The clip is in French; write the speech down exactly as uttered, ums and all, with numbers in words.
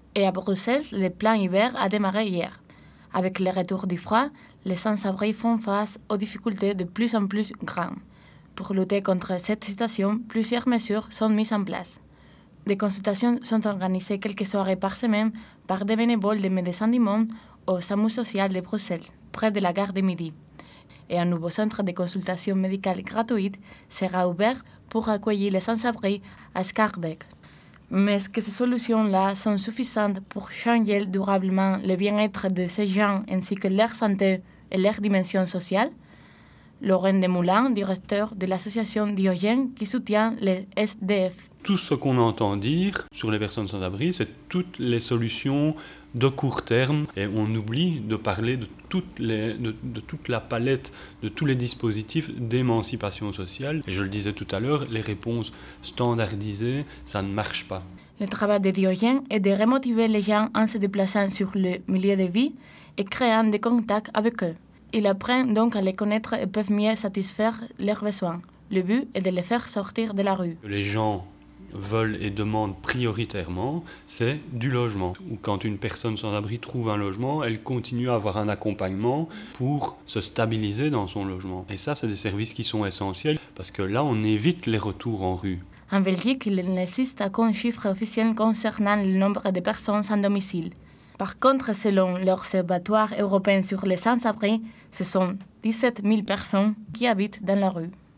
Et à Bruxelles, le plein hiver a démarré hier. Avec le retour du froid, les sans-abri font face aux difficultés de plus en plus grandes. Pour lutter contre cette situation, plusieurs mesures sont mises en place. Des consultations sont organisées quelques soirées par semaine par des bénévoles de Médecins du Monde au SAMU social de Bruxelles, près de la gare de Midi. Et un nouveau centre de consultation médicale gratuite sera ouvert pour accueillir les sans-abri à Schaerbeek. Mais est-ce que ces solutions-là sont suffisantes pour changer durablement le bien-être de ces gens ainsi que leur santé et leur dimension sociale? Laurent Desmoulins, directeur de l'association Diogène qui soutient les S D F. Tout ce qu'on entend dire sur les personnes sans abri, c'est toutes les solutions de court terme et on oublie de parler de, toutes les, de, de toute la palette, de tous les dispositifs d'émancipation sociale. Et je le disais tout à l'heure, les réponses standardisées, ça ne marche pas. Le travail de Diogène est de remotiver les gens en se déplaçant sur le milieu de vie et créant des contacts avec eux. Ils apprennent donc à les connaître et peuvent mieux satisfaire leurs besoins. Le but est de les faire sortir de la rue. Les gens veulent et demandent prioritairement, c'est du logement. Ou quand une personne sans abri trouve un logement, elle continue à avoir un accompagnement pour se stabiliser dans son logement. Et ça, c'est des services qui sont essentiels parce que là, on évite les retours en rue. En Belgique, il n'existe aucun chiffre officiel concernant le nombre de personnes sans domicile. Par contre, selon l'Observatoire européen sur les sans-abri, ce sont dix-sept mille personnes qui habitent dans la rue.